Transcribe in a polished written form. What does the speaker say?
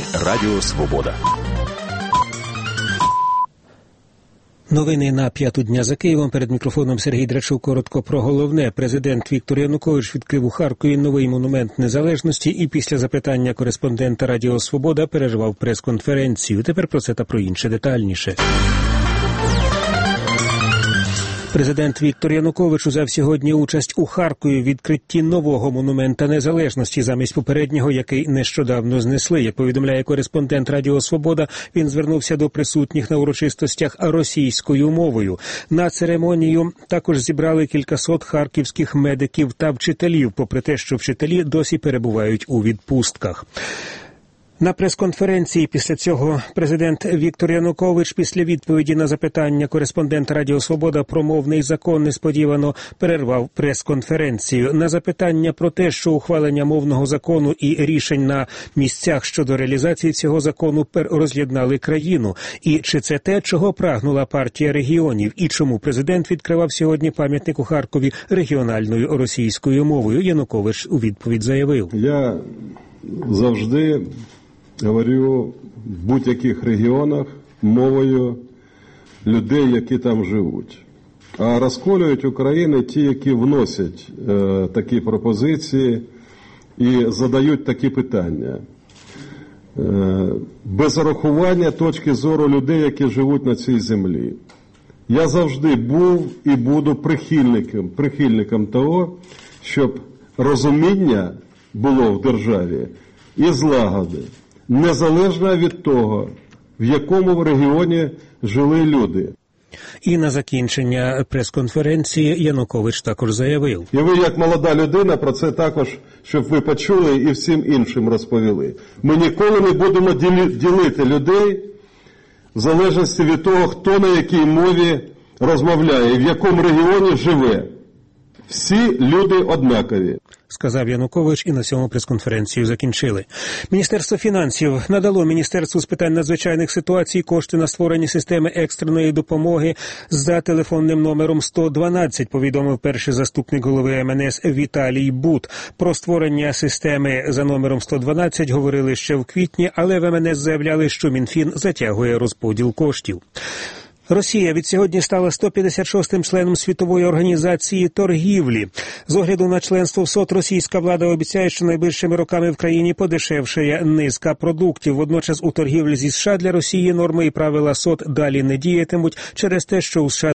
ефірі Радіо Свобода. Новини на 5-ту дня за Києвом. Перед мікрофоном Сергій Драчук. Коротко про головне. Президент Віктор Янукович відкрив у Харкові новий монумент незалежності і після запитання кореспондента Радіо Свобода переживав прес-конференцію. Тепер про це та про інше детальніше. Президент Віктор Янукович узяв сьогодні участь у Харкові в відкритті нового монумента незалежності замість попереднього, який нещодавно знесли. Як повідомляє кореспондент Радіо Свобода, він звернувся до присутніх на урочистостях російською мовою. На церемонію також зібрали кількасот харківських медиків та вчителів, попри те, що вчителі досі перебувають у відпустках. На прес-конференції після цього президент Віктор Янукович після відповіді на запитання кореспондента Радіо Свобода про мовний закон несподівано перервав прес-конференцію. На запитання про те, що ухвалення мовного закону і рішень на місцях щодо реалізації цього закону роз'єднали країну. І чи це те, чого прагнула партія регіонів? І чому президент відкривав сьогодні пам'ятник у Харкові регіональною російською мовою? Янукович у відповідь заявив. Я завжди говорю в будь-яких регіонах мовою людей, які там живуть. А розколюють Україну ті, які вносять такі пропозиції і задають такі питання. Без урахування точки зору людей, які живуть на цій землі. Я завжди був і буду прихильником того, щоб розуміння було в державі і злагоди. Незалежно від того, в якому регіоні жили люди. І на закінчення прес-конференції Янукович також заявив. І ви, як молода людина, про це також, щоб ви почули і всім іншим розповіли. Ми ніколи не будемо ділити людей в залежності від того, хто на якій мові розмовляє і в якому регіоні живе. Всі люди однакові. Сказав Янукович, і на цьому прес-конференцію закінчили. Міністерство фінансів надало Міністерству з питань надзвичайних ситуацій кошти на створення системи екстреної допомоги за телефонним номером 112, повідомив перший заступник голови МНС Віталій Бут. Про створення системи за номером 112 говорили ще в квітні, але в МНС заявляли, що Мінфін затягує розподіл коштів. Росія відсьогодні стала 156-м членом Світової організації торгівлі. З огляду на членство в СОТ російська влада обіцяє, що найближчими роками в країні подешевшає низка продуктів. Водночас у торгівлі зі США для Росії норми і правила СОТ далі не діятимуть через те, що у США